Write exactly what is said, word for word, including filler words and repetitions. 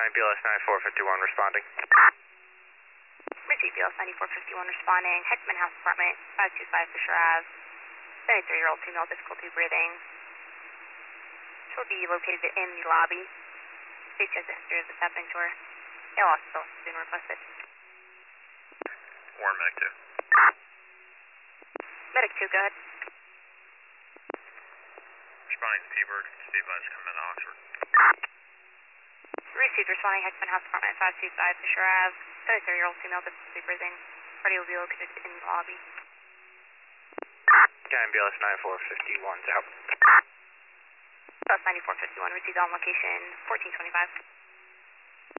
Skyline B L S ninety-four fifty-one responding. Received B L S ninety-four fifty-one responding. Heckman House Apartment, five two five Fisher Ave. seventy-three-year-old female, difficulty breathing. She'll be located in the lobby. State has a history of this happening to her. A L S has also been requested. Warren Medic two. Medic two, go ahead. Responding to T-Bird, Steve Vines coming in Oxford. Received responding Heckman House Apartment, five two five Fisher Ave. seventy-three-year-old female, difficulty breathing. Party will be located in the lobby. Skyline B L S ninety-four fifty-one, out. B L S ninety-four fifty-one, received on location fourteen twenty-five.